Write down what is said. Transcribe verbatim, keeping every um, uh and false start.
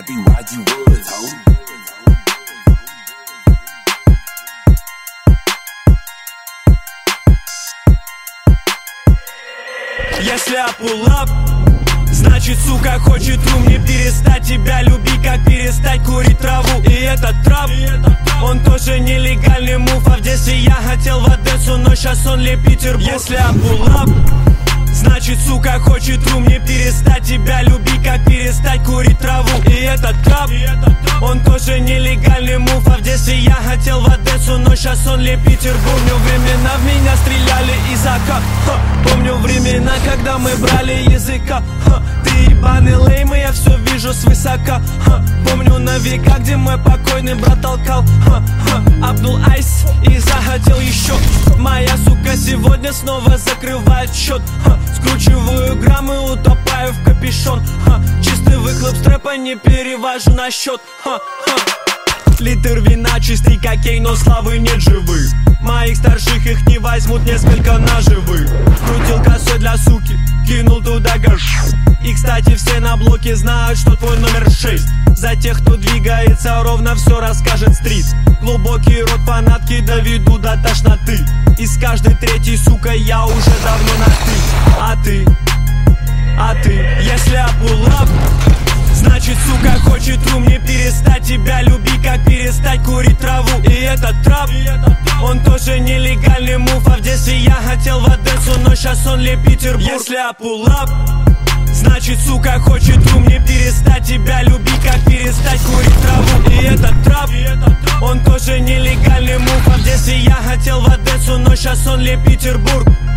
happy while you was, ho. Если я pull up, значит, сука, хочет у мне перестать тебя любить, как перестать курить траву. И этот трап, он тоже нелегальный мув. А в детстве я хотел в Одессу, но сейчас он ли Петербург. Если я pull up, значит, сука, хочет у мне перестать тебя любить, как перестать курить траву. И этот трап, он тоже нелегальный мув. А в детстве я хотел в Одессу, но сейчас он ли Петербург. Помню времена, в меня стреляли из АК. Помню времена, когда мы брали языка. Ты ебаный лейм, и я все вижу свысока. Помню на века, где мой покойный брат толкал. Абдул Айс и захотел еще. Моя сука сегодня снова закрывает счет. Скручиваю граммы, утопаю в капюшон. Чистый выхлоп с трэпа не перевожу на счет. Литр вина, чистый кокейн, но славы нет живых. Моих старших их не возьмут несколько наживых. Крутил косой для суки, кинул туда гаш. И, кстати, все на блоке знают, что твой номер шесть. За тех, кто двигается ровно, все расскажет стрит. Глубокий рот фанатки доведу до тошноты. И с каждой третьей, сука, я уже давно на ты. А ты, а ты, если я pull up, значит, сука, хочет у мне перестать тебя любить, как перестать курить траву. И этот трап, он тоже нелегальный мув. А в детстве я хотел в Одессу, но сейчас он ли Петербург. Если я pull up, значит, сука, хочет у мне перестать тебя любить, как перестать курить траву. И этот трап, он тоже нелегальный мув. А в детстве я хотел в Одессу, но сейчас он ли Петербург.